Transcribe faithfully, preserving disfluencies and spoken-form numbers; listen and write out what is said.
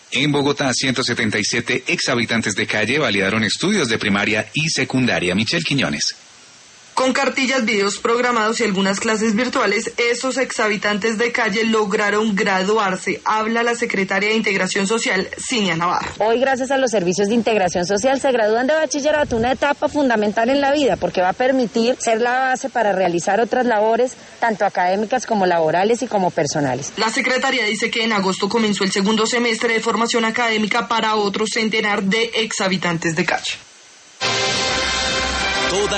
En Bogotá, ciento setenta y siete ex habitantes de calle validaron estudios de primaria y secundaria. Michelle Quiñones. Con cartillas, videos programados y algunas clases virtuales, estos exhabitantes de calle lograron graduarse. Habla la secretaria de Integración Social, Cinia Navarro. Hoy, gracias a los servicios de integración social, se gradúan de bachillerato, una etapa fundamental en la vida, porque va a permitir ser la base para realizar otras labores, tanto académicas como laborales y como personales. La secretaria dice que en agosto comenzó el segundo semestre de formación académica para otro centenar de exhabitantes de calle. Toda